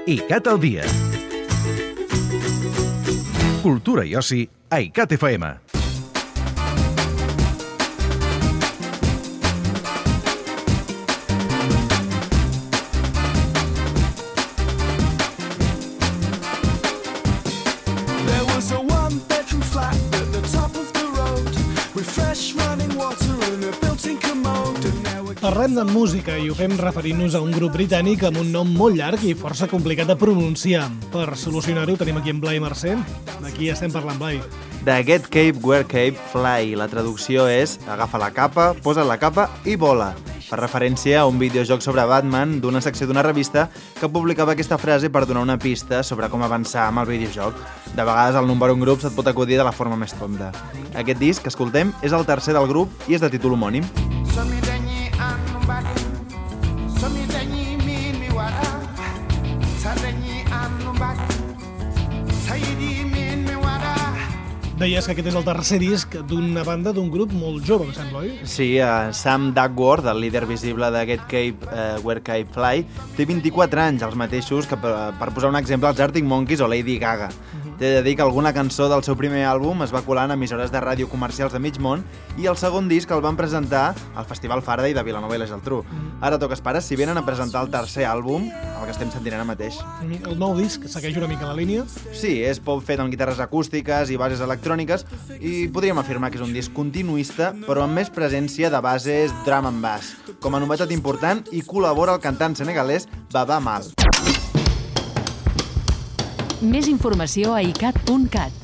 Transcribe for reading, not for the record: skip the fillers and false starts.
ICAT al dia. Cultura i oci a ICAT FM. Parlem de música i ho fem referint-nos a un grup britànic amb un nom molt llarg i força complicat de pronunciar. Per solucionar-ho tenim aquí en Blai Mercè. De qui estem parlant, Blai? De Get Cape, Wear Cape, Fly. La traducció és agafa la capa, posa la capa i vola. Per referència a un videojoc sobre Batman d'una secció d'una revista que publicava aquesta frase per donar una pista sobre com avançar amb el videojoc. De vegades el número un grup se't pot acudir de la forma més tonta. Aquest disc que escoltem és el tercer del grup i és de títol homònim. Deies que aquest és el tercer disc d'una banda d'un grup molt jove, em sembla, oi? Sí, Sam Duckworth, el líder visible de Get Cape, Wear Cape, Fly, té 24 anys, els mateixos que, per posar un exemple, els Arctic Monkeys o Lady Gaga. T'he de dir que alguna cançó del seu primer àlbum es va colar en emissores de ràdio comercials de mig món i el segon disc el van presentar al Festival Faraday de Vilanova i la Geltrú. Ara toca esperar si venen a presentar el tercer àlbum, el que estem sentint ara mateix. El nou disc segueix una mica la línia? Sí, és pop fet amb guitarres acústiques i bases electròniques i podríem afirmar que és un disc continuista però amb més presència de bases drum and bass. Com a novetat important hi col·labora el cantant senegalès Baba Maal. Més informació a icat.cat.